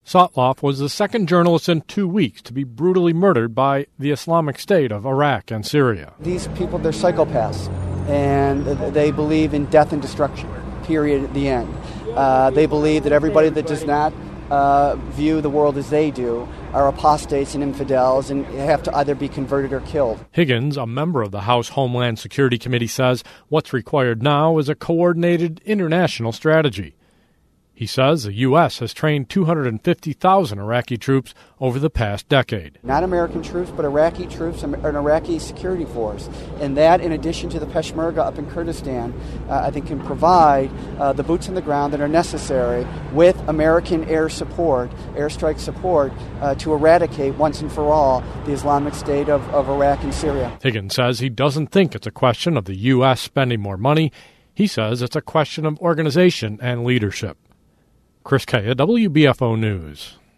Sotloff was the second journalist in 2 weeks to be brutally murdered by the Islamic State of Iraq and Syria. These people, they're psychopaths, and they believe in death and destruction, period, at the end. They believe that everybody that does not view the world as they do are apostates and infidels and have to either be converted or killed. Higgins, a member of the House Homeland Security Committee, says what's required now is a coordinated international strategy. He says the U.S. has trained 250,000 Iraqi troops over the past decade. Not American troops, but Iraqi troops, an Iraqi security force. And that, in addition to the Peshmerga up in Kurdistan, I think can provide the boots on the ground that are necessary with American airstrike support, to eradicate once and for all the Islamic State of Iraq and Syria. Higgins says he doesn't think it's a question of the U.S. spending more money. He says it's a question of organization and leadership. Chris Kaya, WBFO News.